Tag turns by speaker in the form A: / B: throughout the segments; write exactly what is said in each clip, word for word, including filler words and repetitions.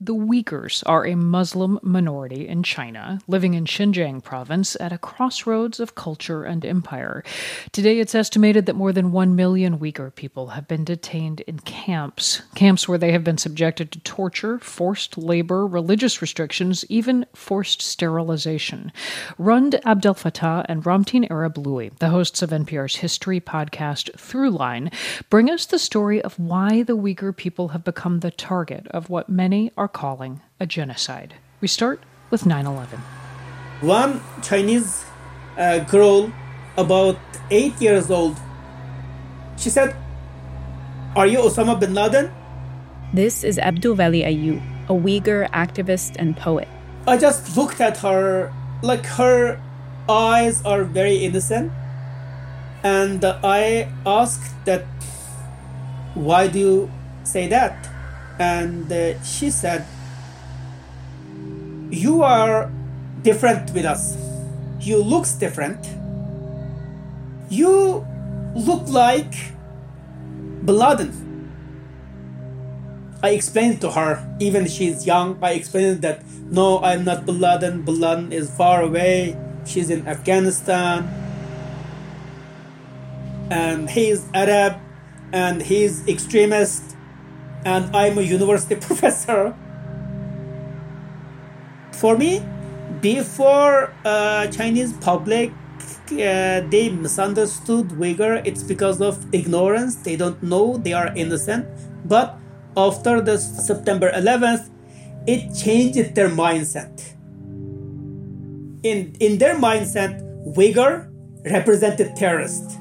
A: The Uyghurs are a Muslim minority in China, living in Xinjiang province at a crossroads of culture and empire. Today, it's estimated that more than one million Uyghur people have been detained in camps, camps where they have been subjected to torture, forced labor, religious restrictions, even forced sterilization. Rund Abdel Fattah and Ramtin Arablouei, the hosts of N P R's history podcast Throughline, bring us the story of why the Uyghur people have become the target of what many are calling a genocide. We start with nine eleven.
B: One Chinese uh, girl, about eight years old, she said, "Are you Osama bin Laden?"
C: This is Abdulvali Ayoub, a Uyghur activist and poet.
B: I just looked at her, like her eyes are very innocent. And I asked that, "Why do you say that?" And uh, she said, "You are different with us. You look different. You look like Bin Laden." I explained to her, even she's young, I explained that, no, I'm not Bin Laden. Bin Laden is far away. She's in Afghanistan. And he's Arab. And he's extremist. And I'm a university professor. For me, before uh, Chinese public, uh, they misunderstood Uyghur. It's because of ignorance. They don't know. They are innocent. But after the September eleventh, it changed their mindset. In, in their mindset, Uyghur represented terrorists.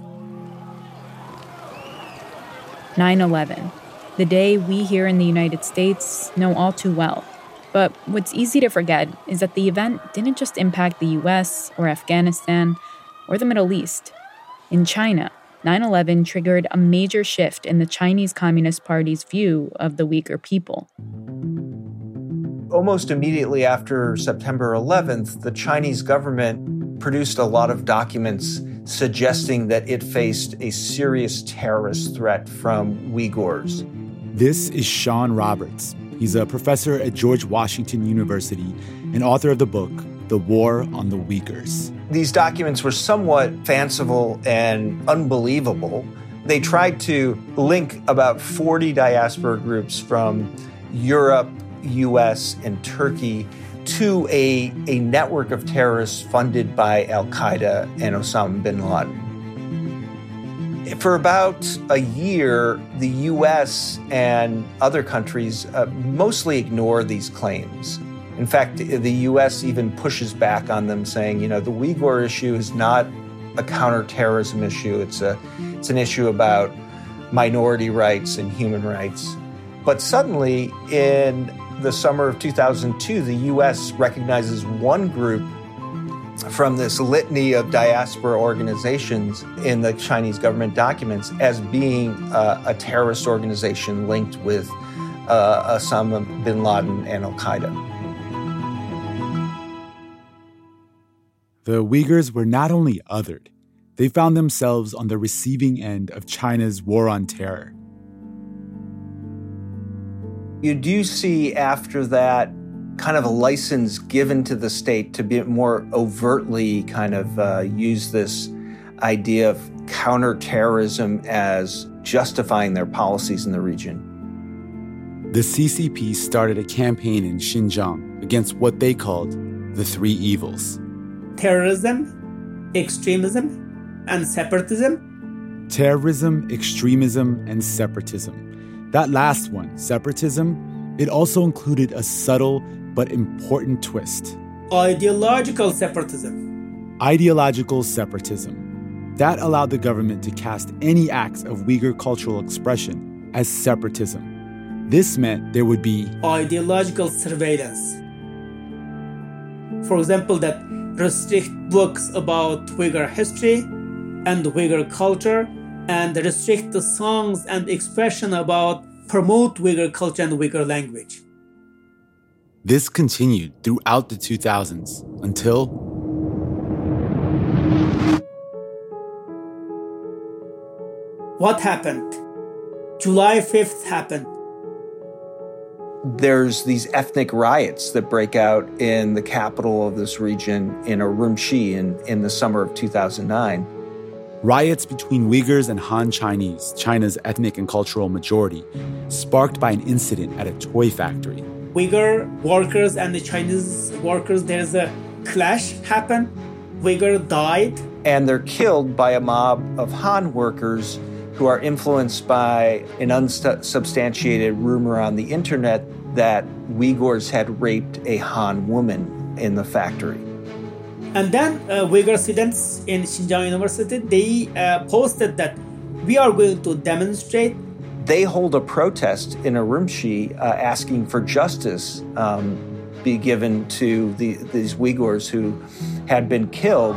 C: nine eleven. The day we here in the United States know all too well. But what's easy to forget is that the event didn't just impact the U S or Afghanistan or the Middle East. In China, nine eleven triggered a major shift in the Chinese Communist Party's view of the Uyghur people.
D: Almost immediately after September eleventh, the Chinese government produced a lot of documents suggesting that it faced a serious terrorist threat from Uyghurs.
E: This is Sean Roberts. He's a professor at George Washington University and author of the book, The War on the Uyghurs.
D: These documents were somewhat fanciful and unbelievable. They tried to link about forty diaspora groups from Europe, U S, and Turkey to a, a network of terrorists funded by Al-Qaeda and Osama bin Laden. For about a year, the U S and other countries uh, mostly ignore these claims. In fact, the U S even pushes back on them, saying, you know, the Uyghur issue is not a counterterrorism issue. It's a, it's an issue about minority rights and human rights. But suddenly, in the summer of two thousand two, the U S recognizes one group from this litany of diaspora organizations in the Chinese government documents as being uh, a terrorist organization linked with uh, Osama bin Laden and Al-Qaeda.
E: The Uyghurs were not only othered, they found themselves on the receiving end of China's war on terror.
D: You do see after that kind of a license given to the state to be more overtly kind of uh, use this idea of counterterrorism as justifying their policies in the region.
E: The C C P started a campaign in Xinjiang against what they called the three evils:
B: terrorism, extremism, and separatism.
E: Terrorism, extremism, and separatism. That last one, separatism, it also included a subtle but important twist.
B: Ideological separatism.
E: Ideological separatism. That allowed the government to cast any acts of Uyghur cultural expression as separatism. This meant there would be
B: ideological surveillance. For example, that restrict books about Uyghur history and Uyghur culture, and restrict the songs and expression about promote Uyghur culture and Uyghur language.
E: This continued throughout the two thousands until
B: what happened? July fifth happened.
D: there's these ethnic riots that break out in the capital of this region, in Urumqi, in, in the summer of two thousand nine.
E: Riots between Uyghurs and Han Chinese, China's ethnic and cultural majority, sparked by an incident at a toy factory.
B: Uyghur workers and the Chinese workers, there's a clash happen. Uyghur died.
D: And they're killed by a mob of Han workers who are influenced by an unsubstantiated rumor on the internet that Uyghurs had raped a Han woman in the factory.
B: And then uh, Uyghur students in Xinjiang University, they uh, posted that we are going to demonstrate.
D: They hold a protest in Urumqi uh, asking for justice um, be given to the, these Uyghurs who had been killed.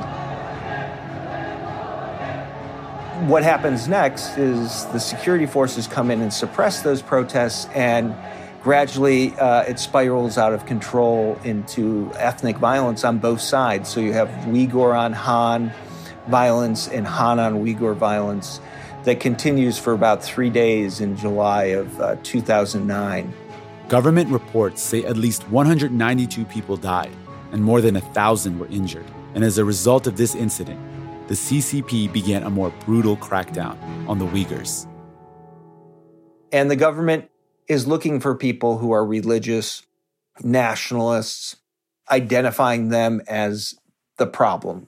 D: What happens next is the security forces come in and suppress those protests, and gradually uh, it spirals out of control into ethnic violence on both sides. So you have Uyghur on Han violence and Han on Uyghur violence that continues for about three days in July of uh, two thousand nine.
E: Government reports say at least one hundred ninety-two people died and more than one thousand were injured. And as a result of this incident, the C C P began a more brutal crackdown on the Uyghurs.
D: And the government is looking for people who are religious, nationalists, identifying them as the problem.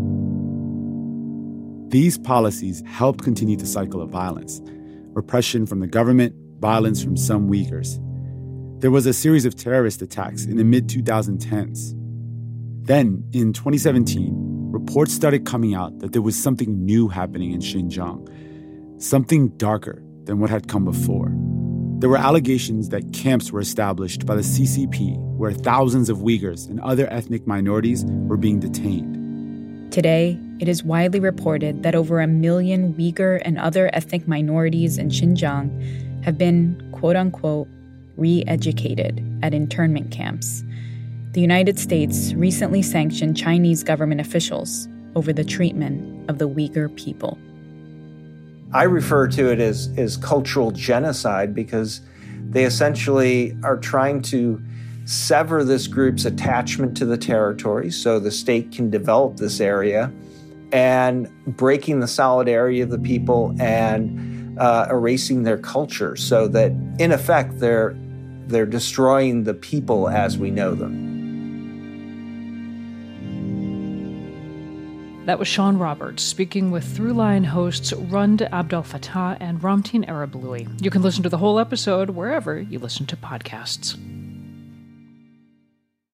E: These policies helped continue the cycle of violence. Repression from the government, violence from some Uyghurs. There was a series of terrorist attacks in the mid twenty tens. Then, in twenty seventeen, reports started coming out that there was something new happening in Xinjiang, something darker than what had come before. There were allegations that camps were established by the C C P where thousands of Uyghurs and other ethnic minorities were being detained.
C: Today, it is widely reported that over a million Uyghur and other ethnic minorities in Xinjiang have been, quote-unquote, re-educated at internment camps. The United States recently sanctioned Chinese government officials over the treatment of the Uyghur people.
D: I refer to it as, as cultural genocide because they essentially are trying to sever this group's attachment to the territory so the state can develop this area, and breaking the solidarity of the people and uh, erasing their culture so that, in effect, they're, they're destroying the people as we know them.
A: That was Sean Roberts speaking with Throughline hosts Rund Abdel Fattah and Ramtin Arablouei. You can listen to the whole episode wherever you listen to podcasts.